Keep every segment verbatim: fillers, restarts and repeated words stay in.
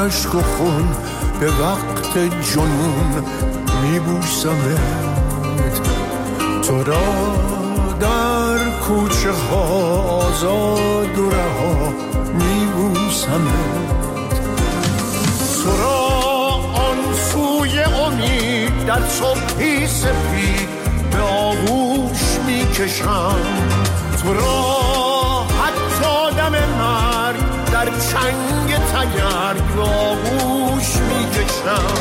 اشک و خون به وقت جنون میبوسمت، تو را در کوچه ها آزاد و رها میبوسمت، تو را آن سوی امید در صبحی سپید به آغوش میکشم، تو را حتی دم مرگ در چنگ تگرگ به آغوش میکشم.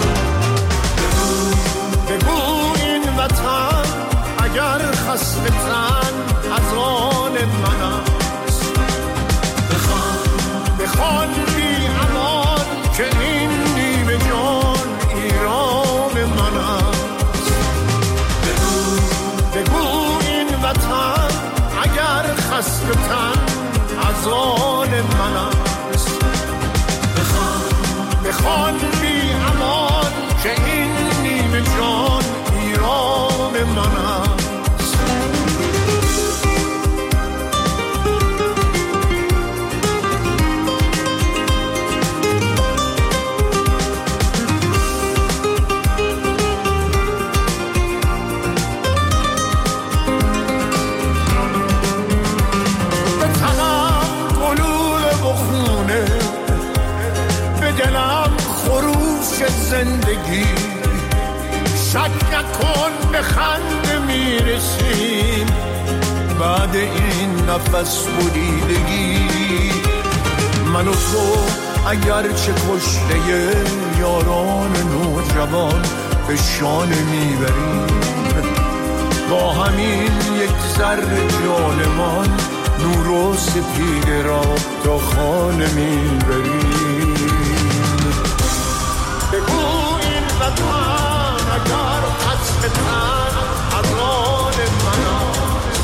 بگو این وطن اگر خسته تن از آن من است، بخوان بخوان بی امان که این نیمه جان ایران من است. بگو بگو این وطن اگر خسته تن از آن من است، بخوان بخوان بی امان که این نیمه جان ایران من است. به تنم گلوله و خونه، به دلم خروش زندگی، شک نکن به خنده میرسیم بعد این نفس بریدگی. من و تو اگرچه کشته یاران نوجوان به شانه میبریم، با همین یک ذره جانمان نور و سپیده را تا خانه میبریم. بگو این وطن اگر قصد تن از آن من است،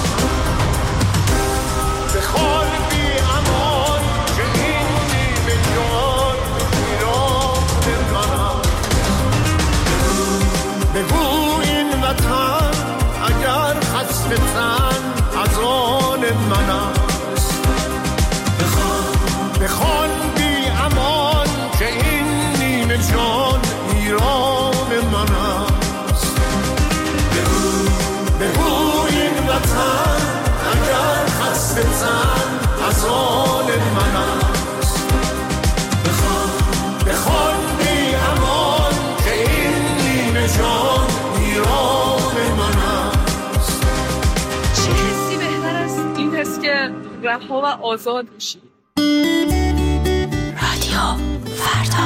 بخوان بی امان که این نیمه جان ایران من است. بگو این وطن اگر قصد تن از آن من است، بخوان بخوان بی امان که این نیمه جان ایران من است. بگو بگو این وطن اگر خسته تن از آن من است، بخوان بخوان بی امان که این نیمه جان ایران من است. چه حسی بهتر از این حس که رها و آزاد بشی. رادیو فردا.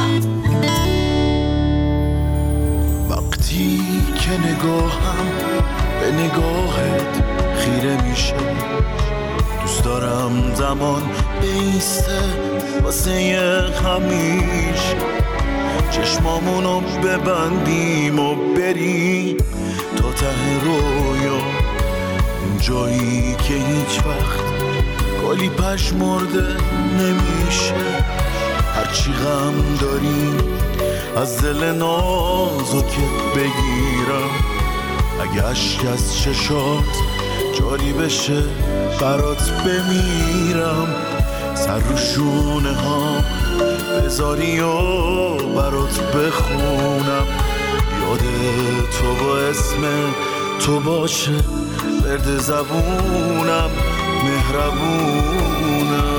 وقتی که نگاهم به نگاهت خیره میشه، دوست دارم زمان بیسته واسه همیشه، چشمامونو ببندیم و بریم تا ته رویا، اون جایی که هیچ وقت گلی پشمرده نمیشه. هرچی غم داری از دل نازکت بگیرم، اگه اشک از چشات جاری بشه برات بمیرم، سر رو شونه ها بذاری و برات بخونم، یاد تو با اسم تو باشه ورد زبونم، مهربونم.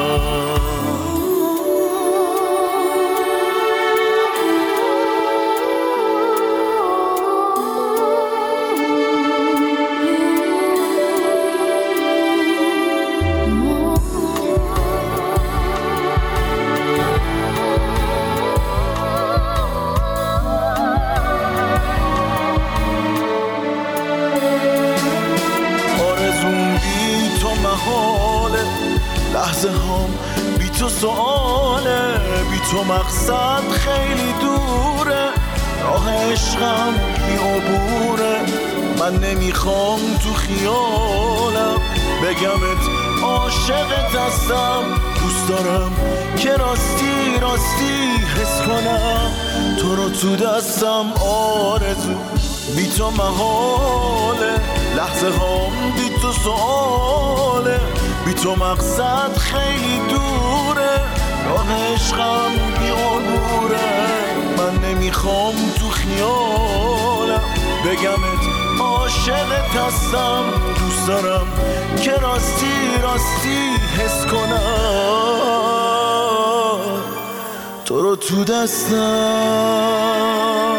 لحظه هم بی تو سواله، بی تو مقصد خیلی دوره، راه عشقم بی عبوره. من نمیخوام تو خیالم بگمت عاشقت هستم، دوست دارم که راستی راستی حس کنم تو رو تو دستم. آرزو بی تو محاله، لحظه هم بی تو سواله، بی تو مقصد خیلی دوره، راه عشقم بی عبوره. میخوام تو خیالم بگمت عاشقت هستم، دوست دارم که راستی راستی حس کنم تو رو تو دستم.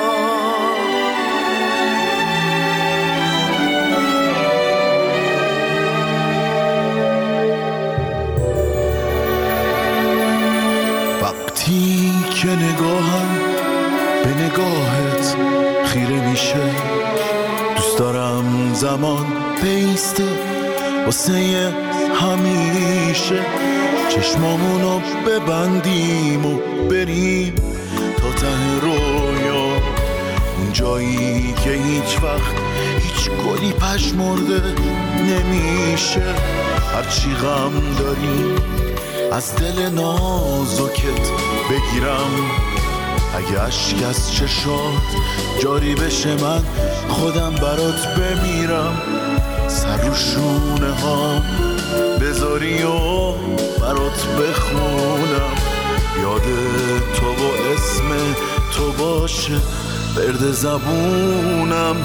وقتی که نگاهم به نگاهت خیره میشه، دوست دارم زمان بیسته واسه همیشه، چشمامونو ببندیم و بریم تا ته رویا، اون جایی که هیچ وقت هیچ گلی پژمرده نمیشه. هرچی غم داری از دل نازکت بگیرم، اگه اشک از چشات جاری بشه من خودم برات بمیرم. سر رو شونه ها بذاری و برات بخونم، یاد تو با اسم تو باشه برد زبونم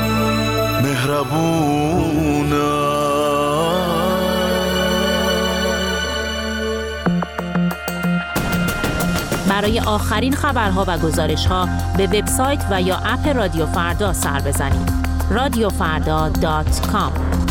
مهربونم. برای آخرین خبرها و گزارش‌ها به وبسایت و یا اپ رادیو فردا سر بزنید. رادیو فردا دات کام.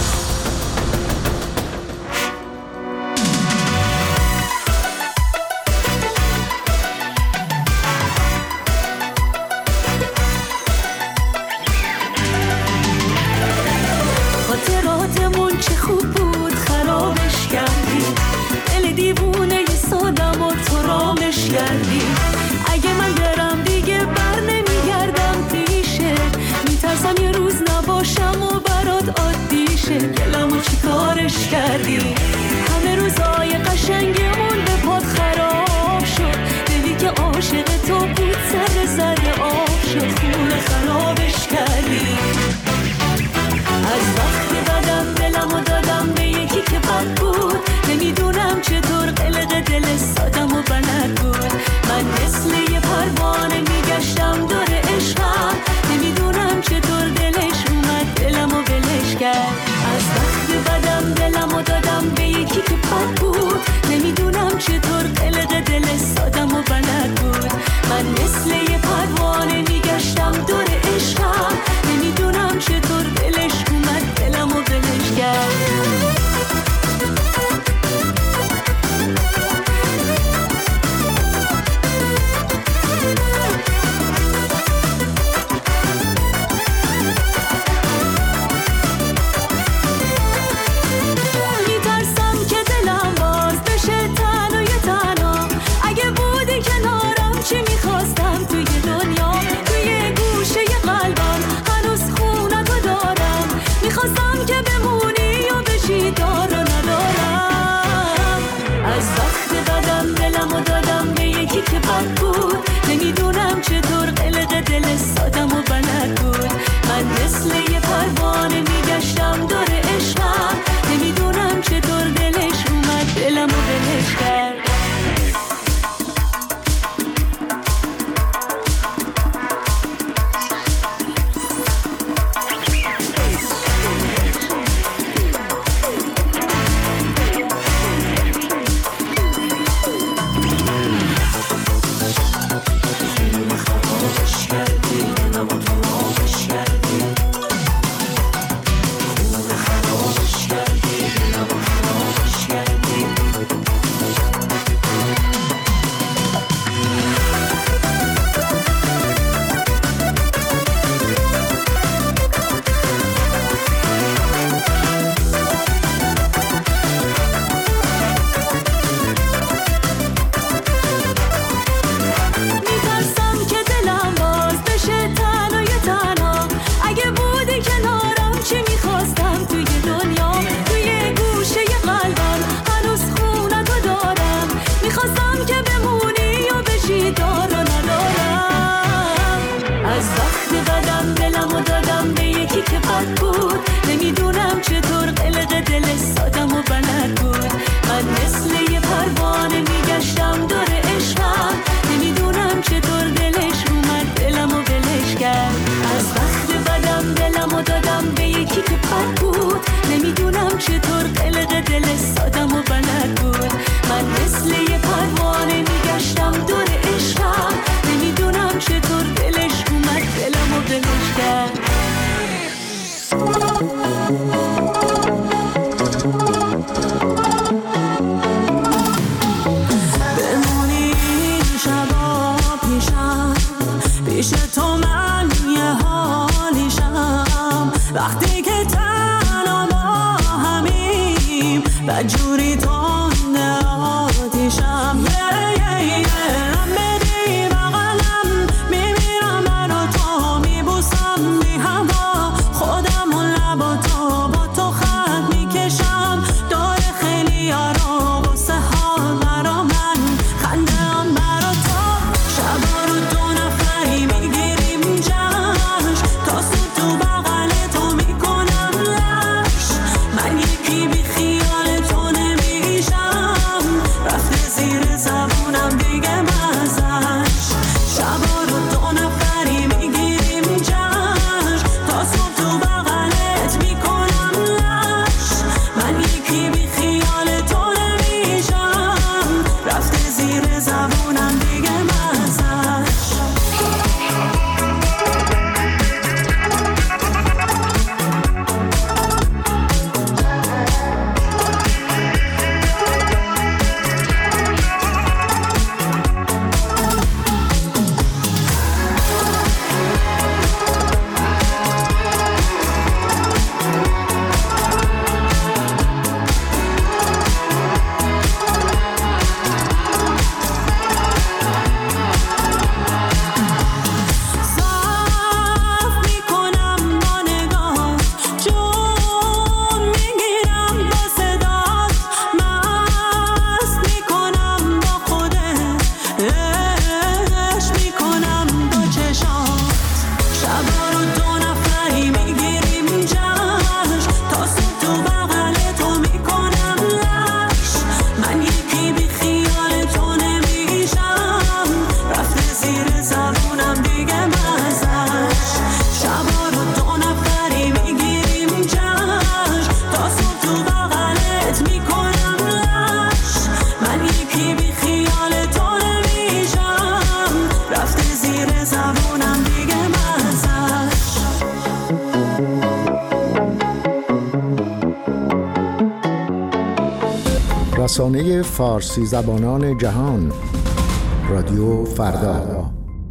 خاطراتمون چه خوب بود خرابش کردی، دل دیوونه ی سادم و تو رامش کردی. اگه من برم دیگه بر نمیگردم پیشه، میترسم یه روز نباشم و برات عادی شه. دلمو چی کارش کردی، همه روزای قشنگمون به پات خراب شد. دلی که عاشق تو بود سر زده آب شد، خونه خرابش کردی. از وقتی بدم دلمو دادم به یکی که بد بود، نمیدونم چطور قلق دل سادم و بلد بود. من مثل یه پروانه میگشتم دور عشقم، نمیدونم چطور دلش اومد دلمو ولش کرد. از وقتی بدم دلمو دادم به یکی که بد بود، نمیدونم چطور قلق دل سادم و بلد بود. من مثل یه پروانه میگشتم دور عشقم، نمیدونم چطور دلش اومد دلمو ولش کرد. نمیدونم چطور قلق دل سادم و بلد بود. من مثل یه پروانه میگشتم دور عشقم، نمیدونم چطور دلش اومد دلمو ولش کرد. پیش تو من یه حالیشم وقتی که تنها با همیم بدجوری تنده آتیشم yeah, yeah, yeah. هم بدی بغلم میمیرم برا تو میبوسم بی هوا خودم و لبا تو با تو خط میکشم داره خیلی یارا واسه حال برا من خنده هم برا تو شبا رو دو نفری میگیریم جشن تا صبح تو بغل تو میکنم لش من یکی بی خیال تو نمیشم رفته زیر زبونم دیگه مزش شبا رو دو نفری میگیریم جشن تا صبح تو بغلت میکنم لش من یکی بی خیال تو نمیشم رفته زیر زبونم دیگه مزش صاف میکنم با نگاه جون میگیرم با صدات مست میکنم با خودت عشق میکنم با چشات شبا رو دو نفری میگیریم جشن تا صبح تو بغل تو میکنم لش من یکی بی خیال تو نمیشم رفته زیر زبونم دیگه مزش شبا رو دو نفری میگیریم جشن تا صبح تو بغلت میکنم لش من یکی بی خیال تو نمیشم رفته زیر زبونم دیگه مزش رسانه فارسی زبانان جهان رادیو فردا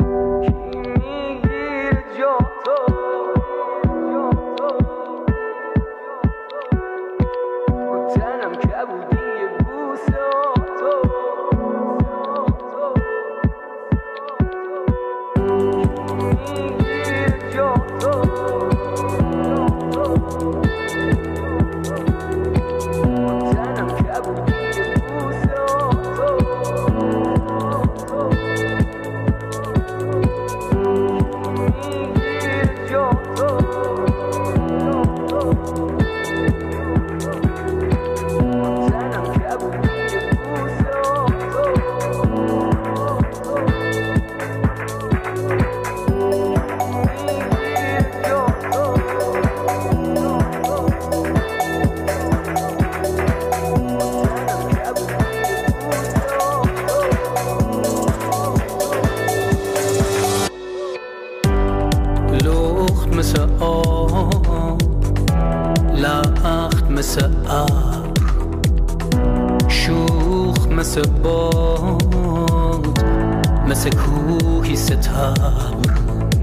لخت مثل آب لخت مثل ابر شوخ مثل باد مثل کوهی ستبر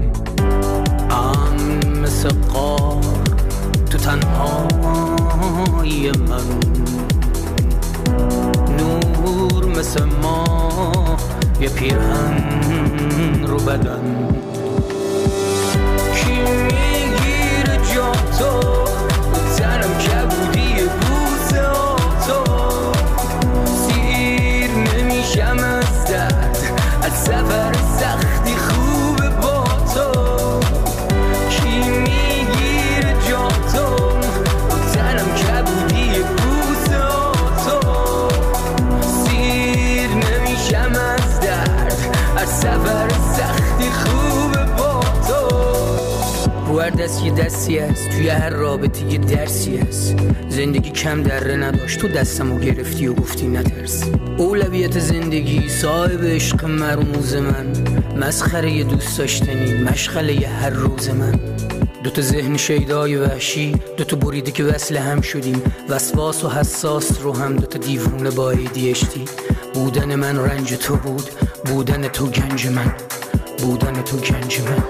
ام مثل قار تو تنهایی من نور مثل ماه یه پیرهن رو بدن کی میگیره جا تو تنم کبودی بوسه تو سیر نمیشم از درد از سفر سختی خوبه با تو کی میگیره جا تو تنم کبودی بوسه تو سیر نمیشم از درد از سفر سختی خوبه با تو رو هر دست یه دستی هست توی هر رابطه یه درسی هست زندگی کم دره نداشت تو دستمو گرفتی و گفتی نترس اولویت زندگی صاحب عشق مرموز من مسخره یه دوست داشتنی مشغله یه هر روز من دوتا ذهن شیدای وحشی دوتا بریده که وصل هم شدیم وسواس و حساس رو هم دوتا دیوونه با ایدی اشتی بودن من رنج تو بود بودن تو گنج من بودن تو گنج من.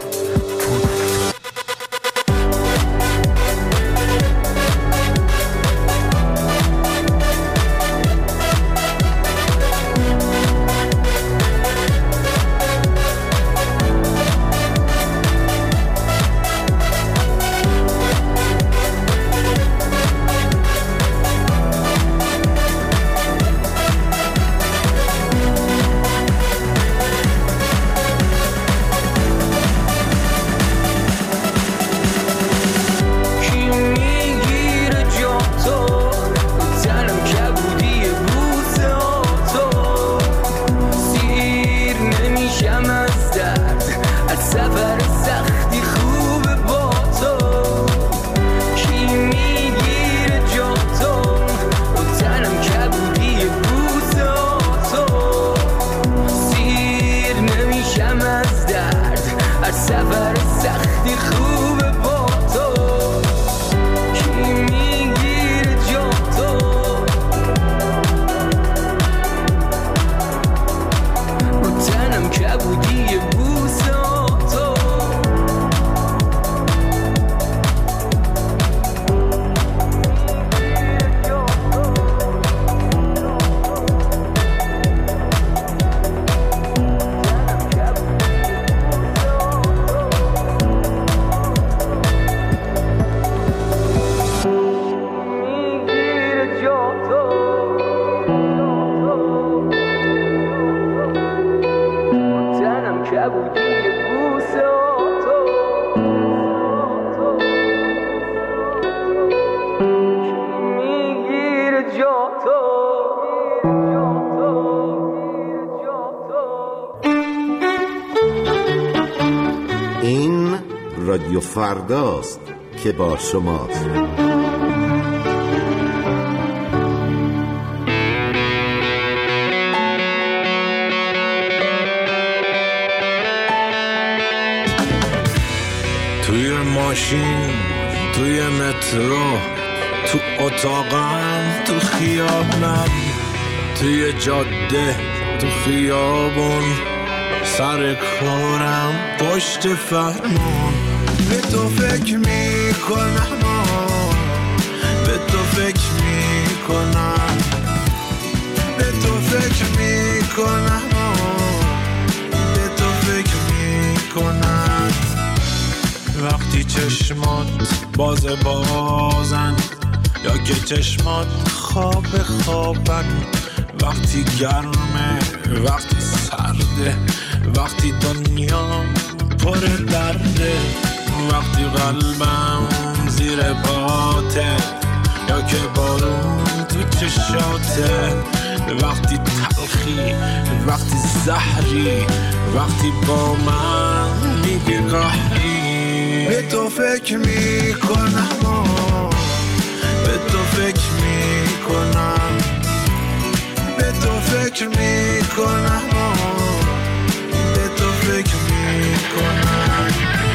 این رادیو فرداست که با شماست. توی ماشین، توی مترو، تو اتاقم، تو خیابونم، توی جاده، تو خیابون، سر کارم، پشت فرمون. به تو فکر میکنم، به تو فکر میکنم، به تو فکر میکنم، به تو فکر میکنم. وقتی چشمات باز بازن یا که چشمات خواب خوابن، وقتی گرمه، وقتی سرده، وقتی دنیا پر درده، وقتی قلبم زیر باته یا که بارون تو چشاته، وقتی تلخی، وقتی زهری، وقتی با من میگی قهری. به تو فکر میکنم، به تو فکر میکنم، به تو فکر میکنم، به تو فکر میکنم.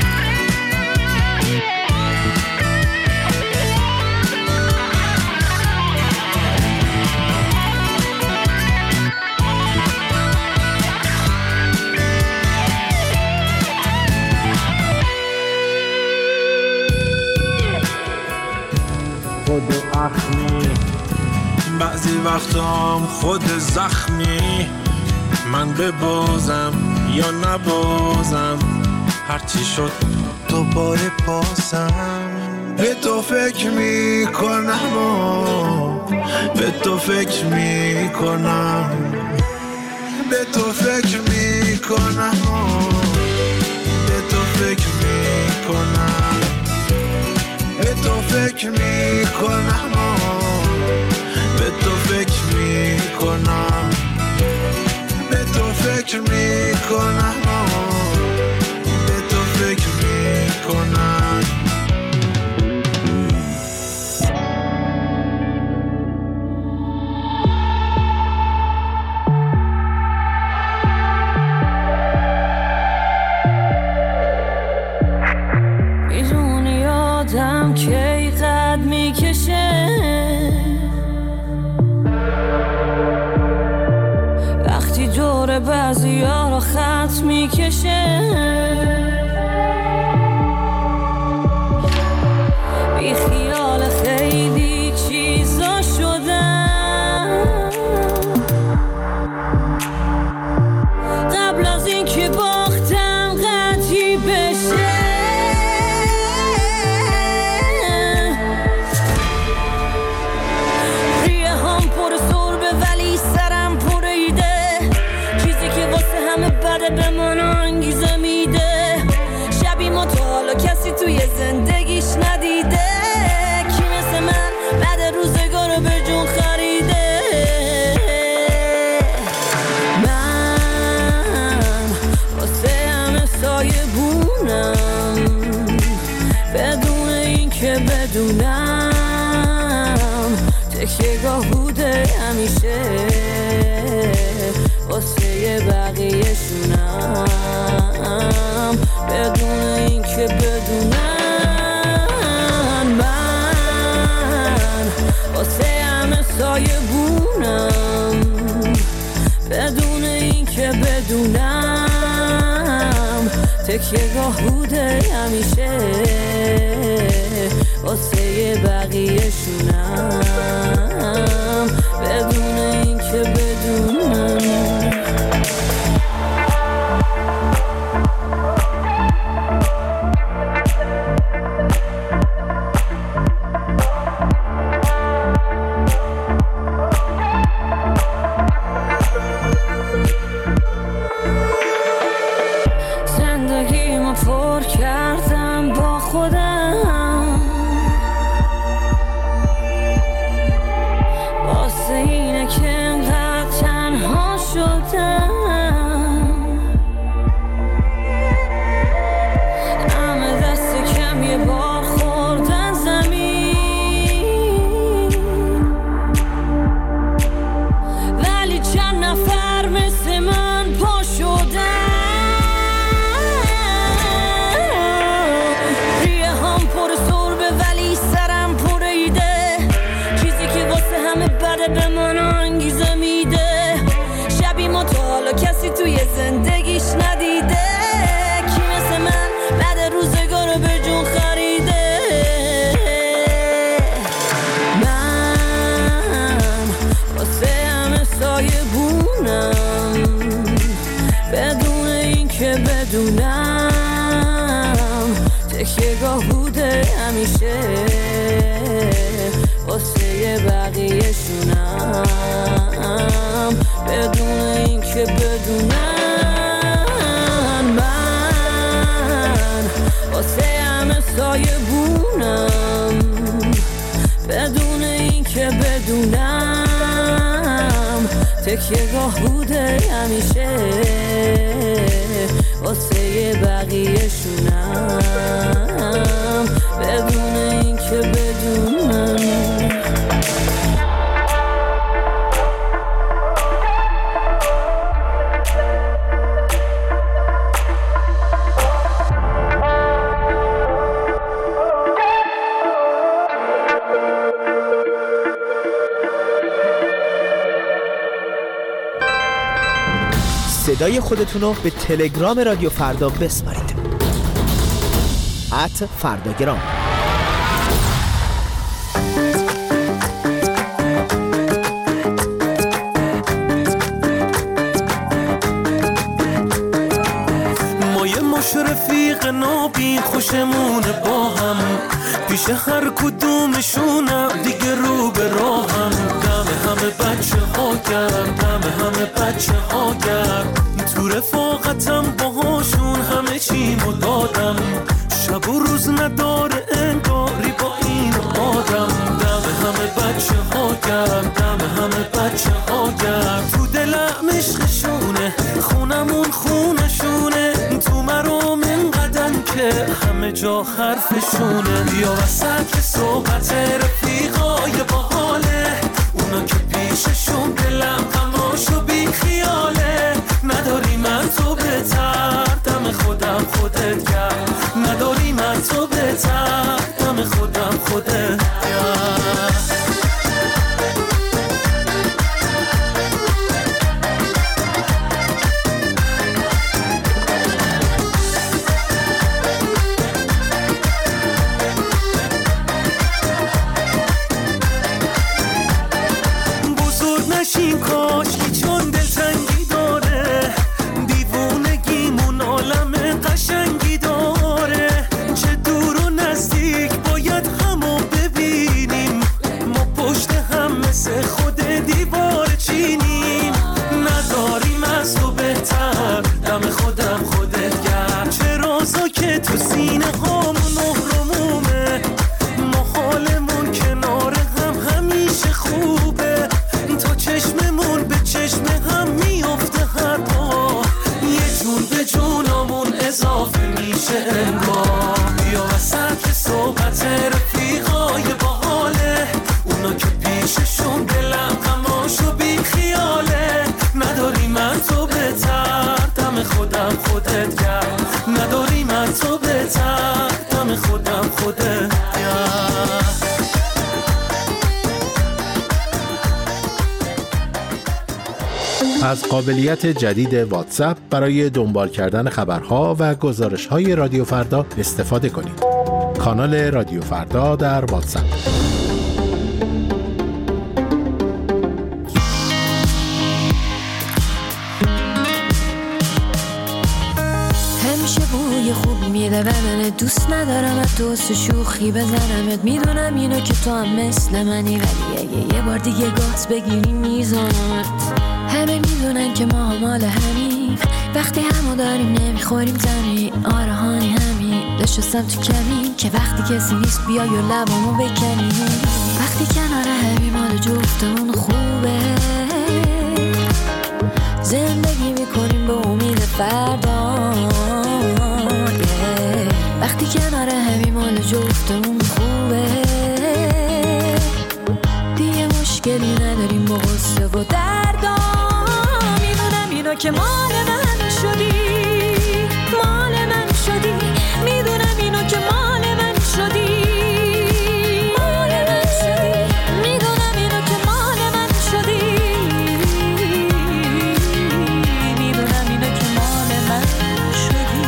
خود اخمی، بعضی وقتام خود زخمی، من ببازم یا نبازم، هرچی شد دوباره بازم. به تو فکر میکنم، به تو فکر میکنم، به تو فکر میکنم، به تو فکر میکنم، به تو فکر میکنم، به تو فکر میکنم، به تو فکر میکنم، به تو فکر میکنم. میدونی آدم کی قد میکشه، میکشه بی خیال خیلی چیزا شدم قبل از این که باختم قطعی بشه ریه هم پر سربه ولی سرم پر ایده چیزی که واسه همه بده به من انگیزه میده شبی ما تا حالا کسی توی زندگیش ندیده کی مثل من بعد روزگارو به جون خریده من واسه همه سایه بونم بدون این که بدونم تکیه گاه بوده همیشه واسه بقیه شونم بدون این که بدونم من واسه همه سایه بونم بدون این که بدونم تکیه گاه بوده همیشه واسه بقیه شونم بدون این که بدونم پر کردم با خودم واسه اینه که انقدر تنها شدم همه دست کم یه بار خوردن زمین ولی چند نفر مثل من پا شدن به من انگیزه میده شبی ما تا حالا کسی توی زندگیش ندیده کی مثل من بعد روزگارو به جون خریده من واسه همه سایه بونم بدون این که بدونم تکیه گاه بوده همیشه واسه بقیه شونم بدون این که بدونم من واسه همه سایه بونم بدون این که بدونم تکیه گاه بوده همیشه واسه بقیه شونم بدون این که بدونم صدای خودتونو به تلگرام رادیو فردا بسپارید ات فرداگرام. ما یه مش رفیق نابین خوشمونه با هم پیش هر کدومشونم دیگه رو به راهم دم همه بچه ها گرم دم همه بچه ها گرم تو رفاقتم باهاشون همه چیمو دادم شب و روز نداره انگاری با این آدم دم همه بچه ها گرم دم همه بچه ها گرم تو دلم عشقشونه خونمون خونشونه تو مرام اینقدر که همه جا حرفشونه یا وسط صحبت رفیقای باحاله اونا که پیششون دلم غماشو بی خیاله نداری من تو بهتر دم خودم خودت گرم نداری من تو بهتر دم خودم خودت گرم اضافه میشه انگار. بیا وسط صحبت رفیقای باحاله، اونا که پیششون دلم غماشو بی خیاله. نداری من تو بهتر دم خودم خودت گرم، نداری من تو بهتر دم خودم خودت گرم. از قابلیت جدید واتساپ برای دنبال کردن خبرها و گزارش‌های رادیو فردا استفاده کنید. کانال رادیو فردا در واتساپ. همیشه بوی خوب میده بدنت، دوست ندارم از دوست شوخی بزنمت. میدونم اینو که تو هم مثل منی، ولی اگه یه بار دیگه گاز بگیری میزنمت. همه میدونن که ما مال همیم، وقتی همو داریم نمیخوریم زمین. آره هانی همین نشستم تو کمین، که وقتی کسی نیست بیای و لبامو بکنیم. وقتی کنار همین مال جفتمون خوبه، زندگی میکنیم به امید فردا. وقتی کنار همین مال جفتمون خوبه، دیگه مشکلی نداریم با غصه و دردا. میدونم اینو که مال من شدی، مال من شدی. میدونم اینو که مال من شدی، مال من شدی. میدونم اینو که مال من شدی، میدونم اینو که مال من شدی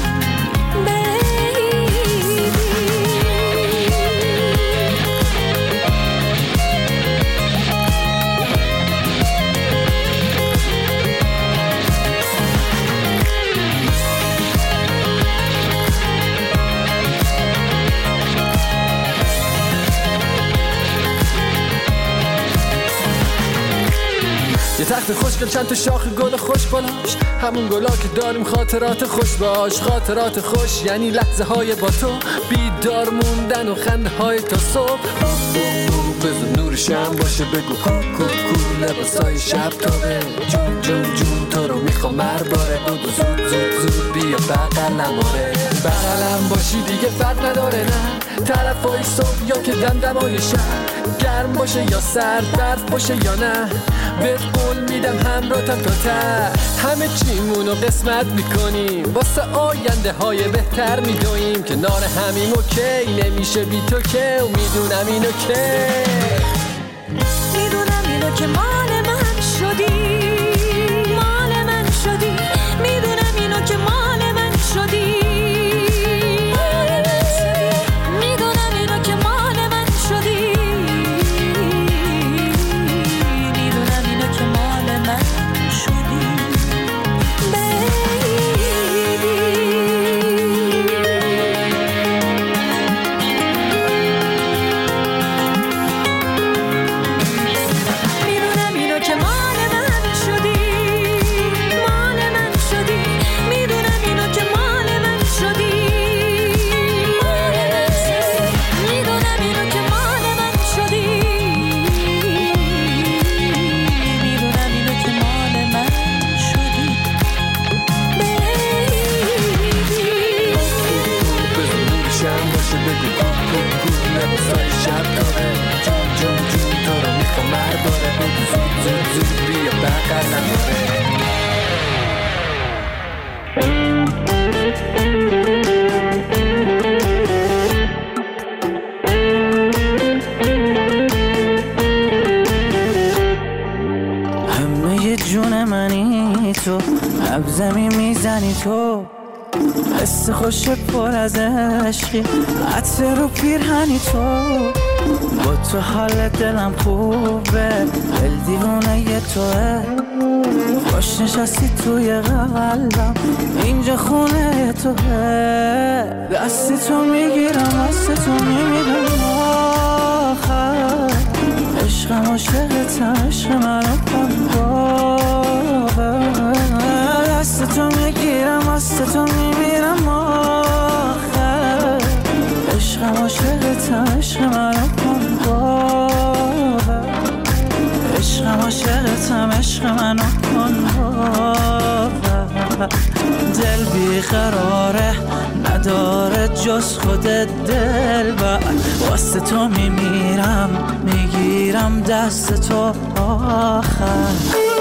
یه تخت خوشگل چند تا شاخ گل خوش بالاش، همون گلا که داریم خاطرات خوش باش. خاطرات خوش یعنی لحظه های با تو، بیدار موندن و خنده های تا صبح. بزن نور شم باشه بگو کو کو کو، لباسای شب تابه. جون جون جون تو رو میخوام مرباره، بودو زود زود زود بیا بغلم. آره بغلم باشی دیگه فرق نداره، نه طرفای صبح یا که دمدمای شب. گرم باشه یا سرد، برف باشه یا نه، بهت قول میدم همراهتم تا ته. همه چیمونو قسمت میکنیم، واسه آینده های بهتر میدویم. کنار همیم اوکی نمیشه بی تو که، و میدونم اینو که میدونم اینو که مال من شدی، مال من شدی. میدونم اینو که مال من شدی، مال من شدی. میدونم اینو که مال من شدی، میدونم اینو که مال من شدی همه جون منی تو، لب زمین میزنی تو. حس خوش پر از عشقی، عطر رو پیرهنی تو. با تو حال دلم خوبه، دل دیوونه ی توه. خوش نشستی توی قلبم، اینجا خونه توه. دستی تو میگیرم، دستی تو میمیرم آخر. عشقم عاشقتم، عشق منو کن باور. دست تو میگیرم، دست تو میمیرم آخر. عشقم عاشقتم، عشق منو کن باور. عشقم عاشقتم، عشق منو کن باور. دل بیقراره نداره جز خودت دل بر واسه تو میمیرم میگیرم دست تو آخر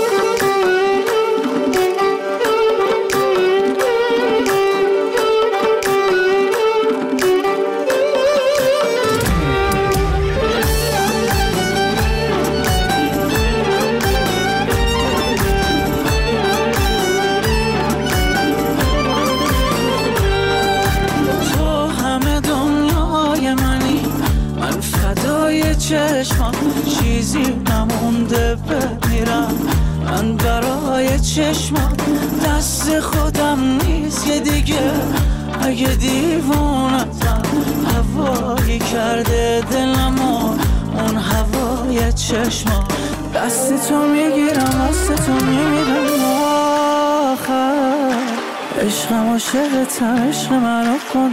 چشمم چیزی نمونده بمیرم من برای چشمم دست خودم نیست یه دیگه اگه دیوونتم هوایی کرده دلمو اون هوای چشمم دست تو میگیرم دست تو میمیرم آخر عشقم عاشقتم عشق منو کن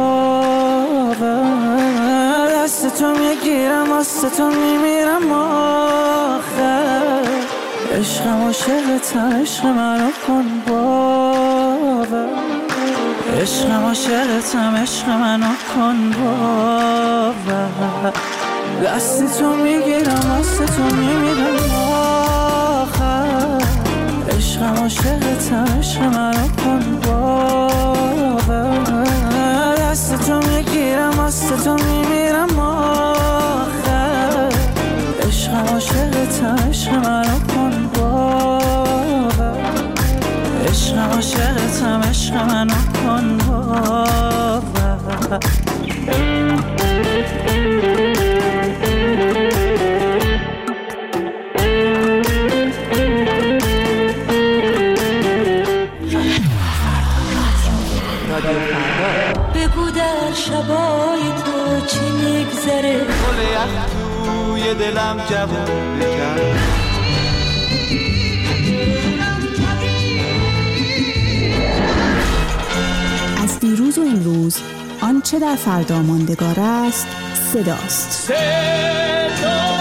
باور دست تو میگیرم دست تو میمیرم آخر عشقم عاشقتم عشق منو کن باور عشقم عاشقتم عشق منو کن باور دست تو میگیرم دست تو میمیرم آخر عشقم عاشقتم عشق منو کن باور دست تو میگیرم دست تو میمیرم آخر عشقم عاشقتم عشق منو کن باور عشقم عاشقتم عشق منو کن باور بگو در شبای تو چی میگذره گل یخ توی دلم جوون بکرد از دیروز و امروز آنچه در فردا ماندگار است صداست. صدا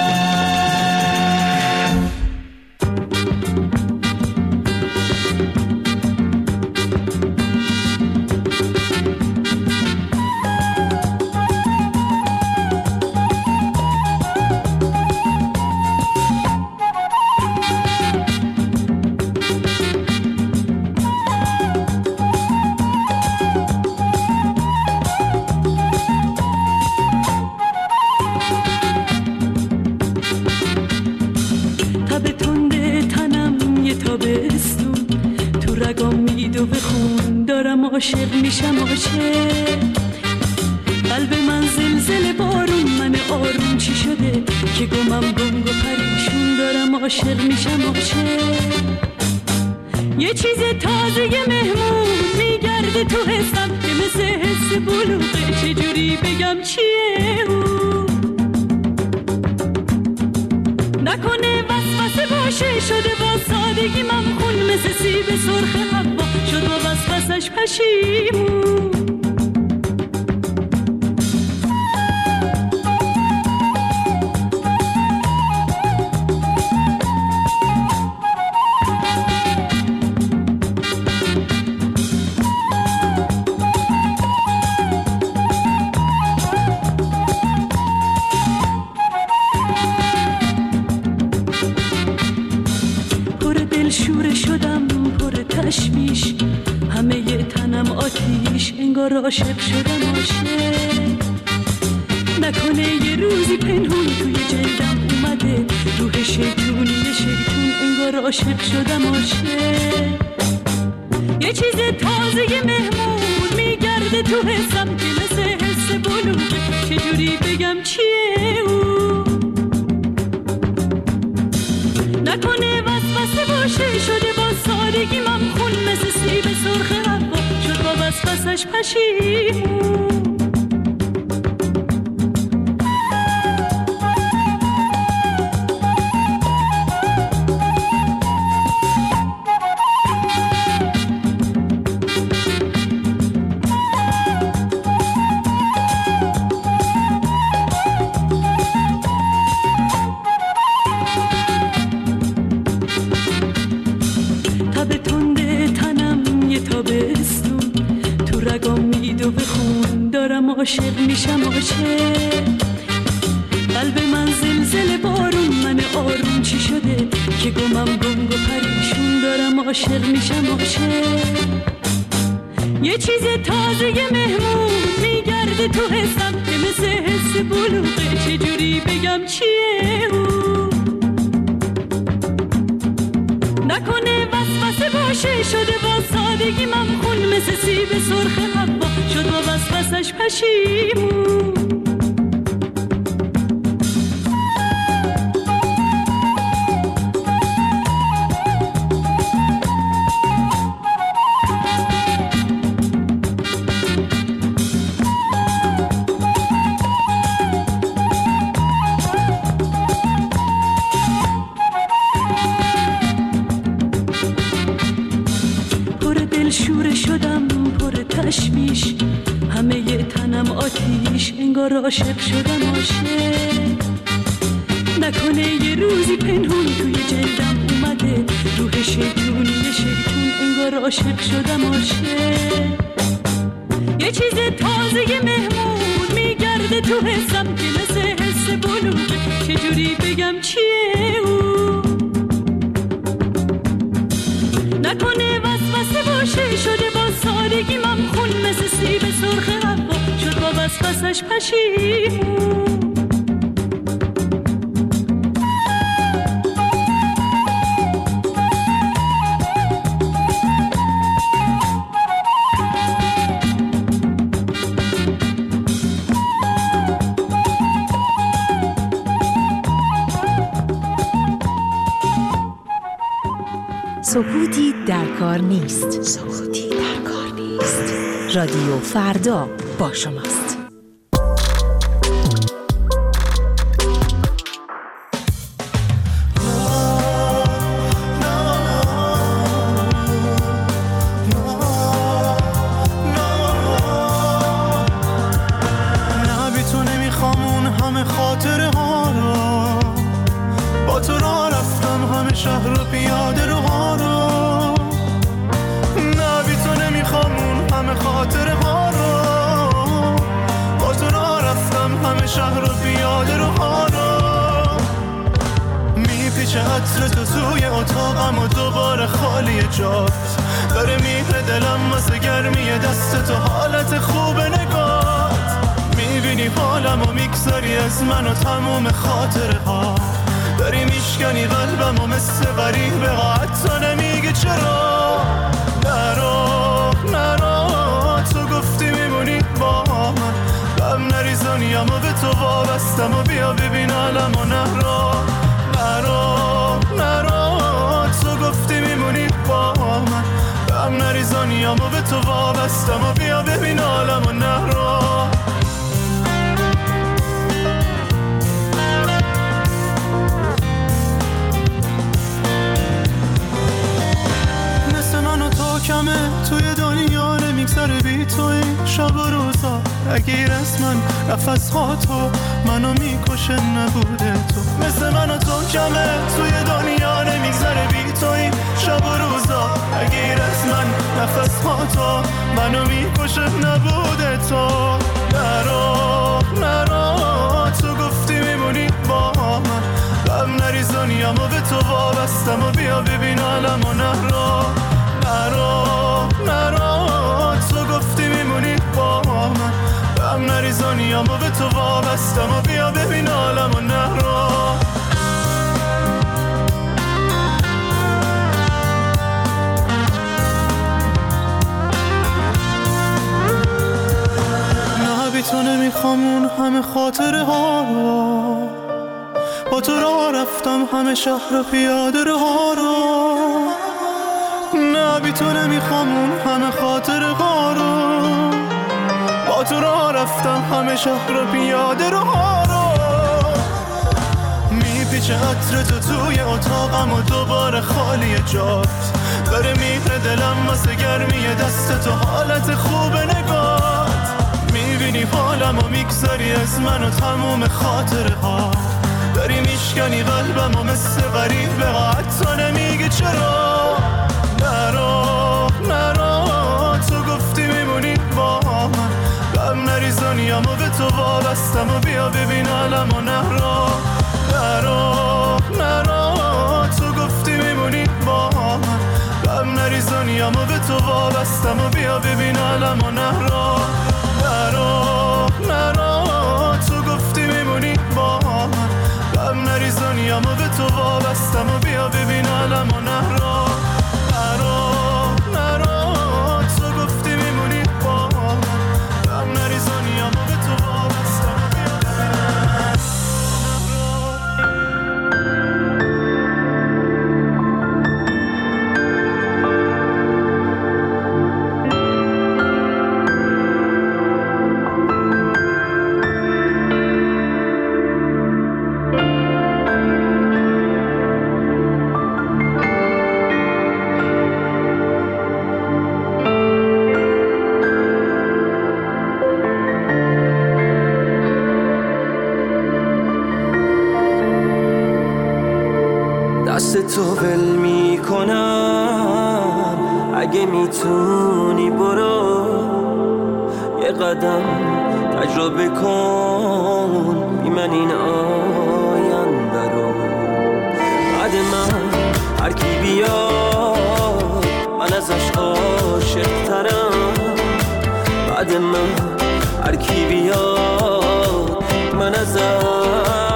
عاشق میشم عاشق قلب من زلزله بارون من آروم چی شده که گمم گنگ و پریشون دارم عاشق میشم عاشق یه چیز تازه مهمون میگرده تو حسم که مثل حس بلوغه چجوری بگم چیه اون نکنه وسوسه باشه شده با سادگی ممخون مثل سیب سرخ حوا شد با وسوسش پشیمون تشویش همه ی تنم آتیش انگار عاشق شدم عاشق نکنه یه روزی پنهون توی جلدم اومده روح شیطونی شیطون انگار عاشق شدم عاشق یه چیز تازه مهمون میگرده تو حسم که مثل حس بلوغه چجوری بگم چیه اون نکنه وسوسه باشه شده با سادگی ممخون مثل سیب سرخ حوا شد با وسوسش پشیمون رگام میدو به خون دارم عاشق میشم عاشق قلب من زلزله بارون من آروم چی شده که گمم گنگ و پریشون دارم عاشق میشم عاشق یه چیز تازه مهمون میگرده تو حسم که مثل حس بلوغه چجوری بگم چیه اون نکنه وسوسه باشه شده با سادگی ممخون مثل سیب سرخ حبا شد با وسوسش پشیمون تشویش همه ی تنم آتیش انگار عاشق شدم عاشق نکنه یه روزی پنهون توی جلدم اومده روح شیطونی شیطون انگار عاشق شدم عاشق یه چیز تازه مهمون میگرده تو حسم که مثل حس بلوغه چجوری بگم چیه اون نکنه وسوسه باشه شده با سادگی ممخون مثل سیب سرخ حبا شد با وسوسش پشیمون سکوتی در کار نیست. سکوتی در کار نیست. رادیو فردا با شماست. نه بی تو نمیخوام اون همه خاطره ها رو با تو را رفتم همه شهر رو پیاده رو ها رو نه بی تو نمیخوام اون همه خاطره ها رو با تو را رفتم همه شهر رو پیاده رو ها رو میپیچه عطر تو توی اتاقم و دوباره خالی جات داره میره دلم واسه گرمی دست تو حالت خوب نگات میبینی حالم و میگذاری از من و تموم خاطره ها داری میشکنی قلبم و مثل غریبه ها حتی نمیگه چرا نرو نرو تو گفتی میمونی با من غم نریزانیم و به تو وابستم و بیا ببین عالم و نرو نرو نرو تو گفتی میمونی با من غم نریزانیم و به تو وابستم و بیا ببین عالم و نرو کمه توی دنیا نمیگذره بی توی شب و روزا اگیر از من نفس ها تو منو میکشه نبوده تو مثل من و تو کمه توی دنیا نمیگذره بی توی شب و روزا اگیر از من نفس ها تو منو میکشه نبوده تو نرو نرو تو گفتی میمونی با من غم نریزانیم و به تو وابستم و بیا ببین عالم و نرو نرو نرو تو گفتی میمونی با من غم نریزانیم و به تو وابستم و بیا ببین عالم و نرو نه بی تو نمیخوام اون همه خاطره ها رو با تو را رفتم همه شهر پیاده رو ها رو نه بی تو نمیخوام اون همه خاطره ها رو با تو را رفتم همه شهر پیاده رو ها رو میپیچه عطر تو توی اتاقم و دوباره خالی جات داره میره دلم واسه گرمی دست تو حالت خوب نگات میبینی حالم و میگذاری از من و تموم خاطره ها داری میشکنی قلبم و مثل غریبه ها حتی نمیگه چرا نرو نرو تو گفتی میمونی با تو وابستم و بیا ببین عالم و نهرا. نرو نرو تو گفتی میمونی با من، غم نریز دنیامو به تو وابستم و بیا ببین عالم و نهرا. نرو نرو تو گفتی میمونی با من، غم نریز دنیامو به تو وابستم و بیا ببین عالم و نهرا. نرو نرو تو گفتی میمونی با من، غم نریز دنیامو به تو وابستم و بیا ببین. دست تو ول میکنم اگه میتونی برو، یه قدم تجربه کن بی من این آینده رو. بعد من هر کی بیاد من ازش عاشق ترم، بعد من هر کی بیاد من ازش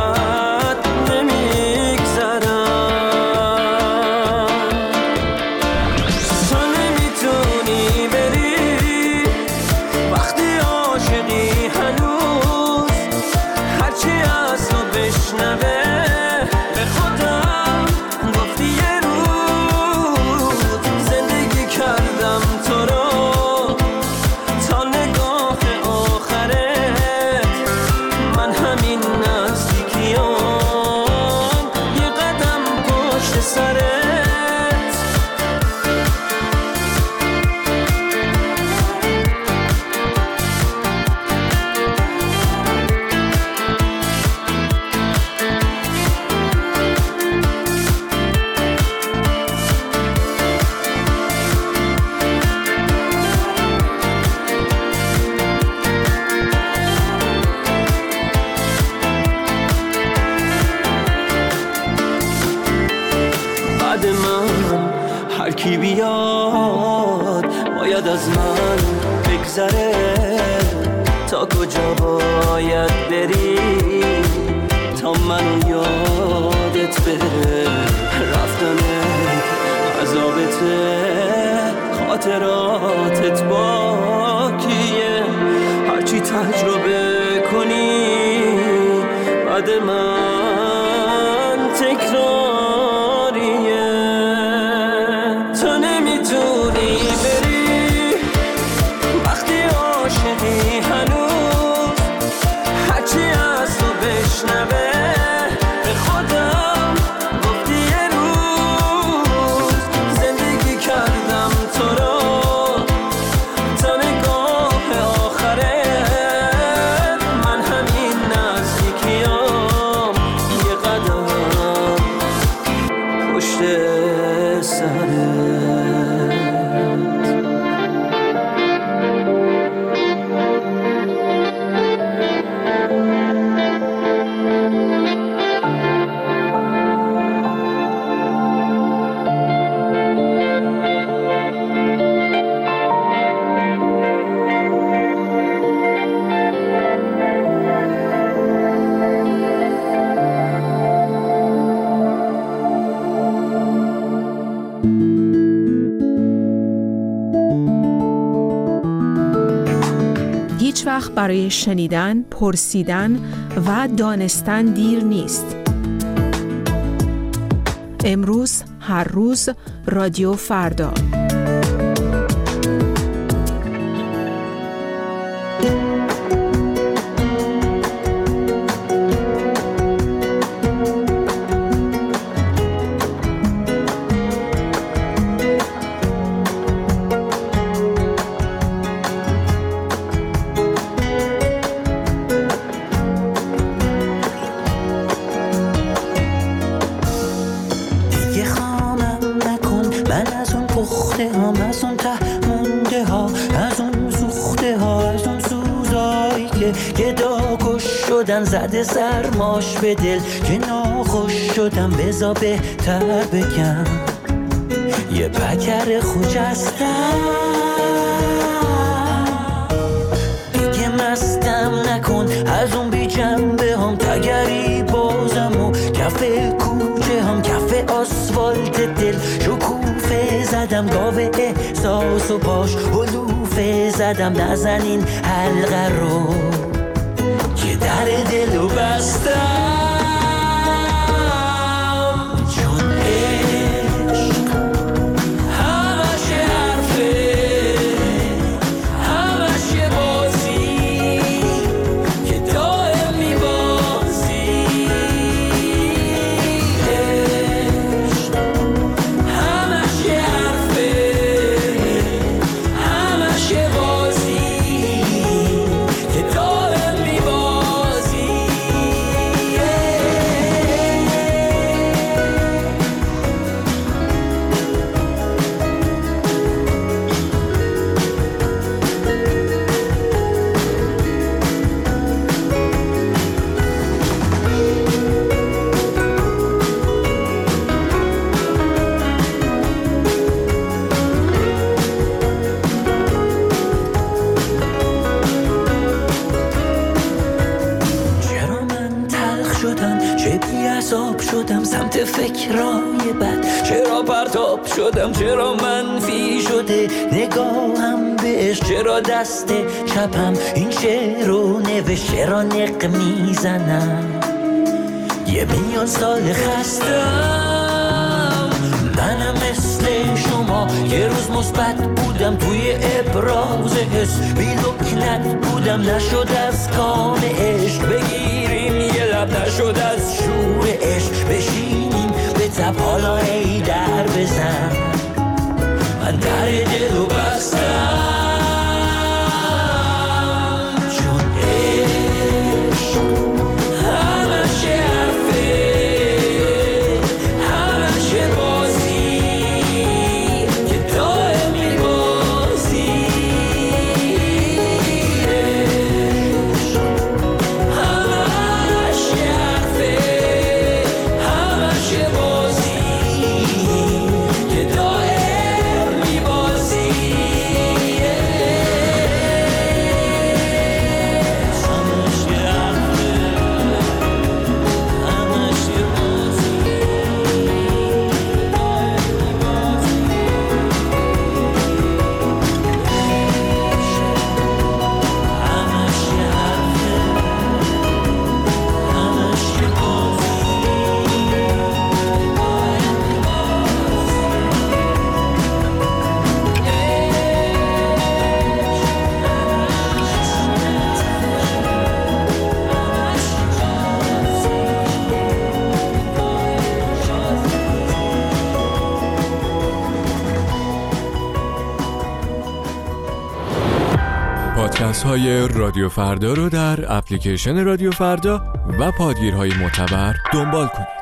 کی بیاد باید از من بگذره، تا کجا باید بری تا منو یادت بره. رفتنت عذابته، خاطراتت باکیه، هرچی تجربه کنی بعد من تکراریه. تو نمیتونی بری وقتی عاشقی هنوز، هرچی از تو بشنوه به خودم گفتی یه روز زندگی کردم تو رو تا نگاه آخره. من همین نزدیکیام یه قدم پشت سرت. هیچ وقت برای شنیدن، پرسیدن و دانستن دیر نیست. امروز، هر روز، رادیو فردا. از اون ته مونده ها، از اون سوخته ها، از اون سوزایی که که گداگوش شدن زده سرماش به دل که ناخوش شدم بزا بهتر بگم یه پکر خجستم دیگه مستم نکن از اون بی جنبه هم تگری بازم و کف کوچه هم کف آسفالت دل شکوفه زدم گاوه احساس و باش حلوفه زدم نزن این حلقه رو که در دلو بستم فکرای بد چرا پرتاب شدم چرا منفی شده نگاهم بهش چرا دست چپم این شعر رو نوشت چرا نق میزنم یه میلیون سال خستم منم مثل شما یه روز مثبت بودم توی ابراز حس بی لکنت بودم نشد از کام عشق بگیریم یه لب نشد از شور عشق بشینیم به تب حالا ای در بزن من در دلو بستم چون عشق همش حرفه همش بازی که دائم میبازی عشق همش حرفه همش بازی که دائم میبازی پادکست های رادیو فردا رو در اپلیکیشن رادیو فردا و پادگیرهای معتبر دنبال کنید.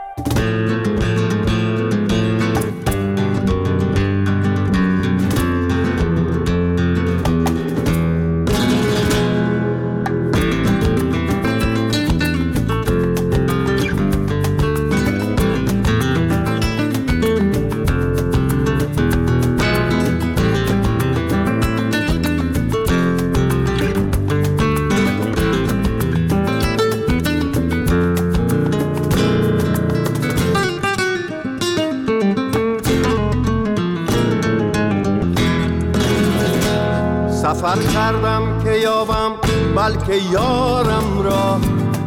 سفر کردم که یابم بلکه یارم را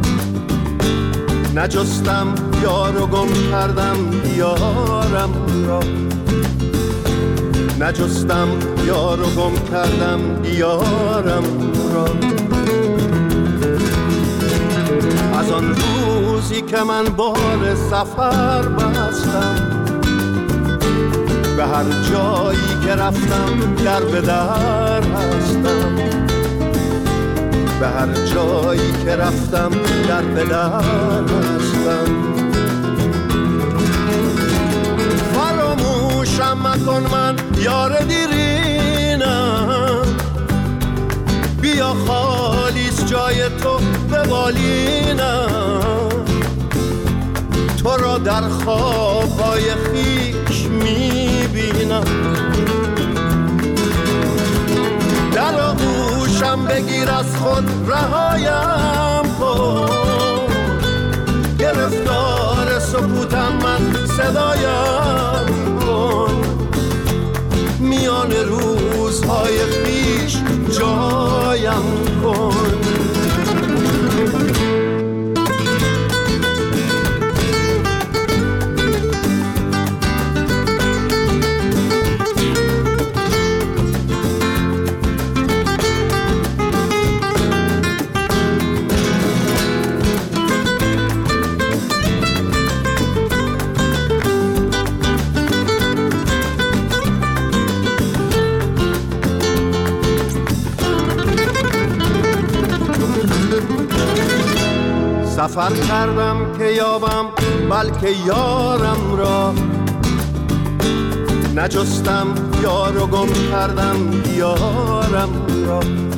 نجستم یار و گم کردم یارم را نجستم یار و گم کردم یارم را از آن روزی که من بار سفر بستم به هر جایی که رفتم در به در هستم به هر جایی که رفتم در به در هستم فراموشم مکن من یار دیرینم بی بیا خالیس جای تو به بالینم، تو را در خوابهای خیش میبینم. در آغوشم بگیر از خود رهایم کن، گرفتار سکوتم من صدایم کن. میان روزهای خیش جایم کن. سفر کردم که یابم بلکه یارم را، نجستم یار و گم کردم یارم را،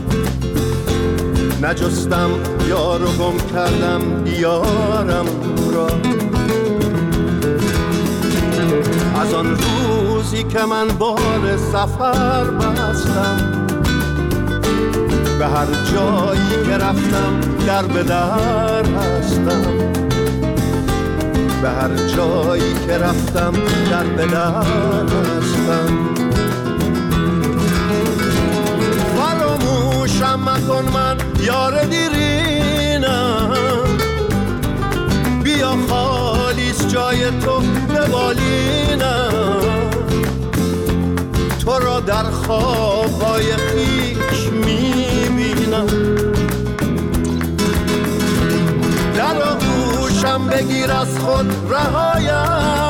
نجستم یار و گم کردم یارم را. از آن روزی که من بار سفر بستم، به هر جایی که رفتم در به در هستم، به هر جایی که رفتم در به در هستم. فراموشم مکن من یار دیرینم، بیا خالیس جای تو به بالینم، تو را در خوابهای خیش میبینم. در آغوشم بگیر از خود رهایم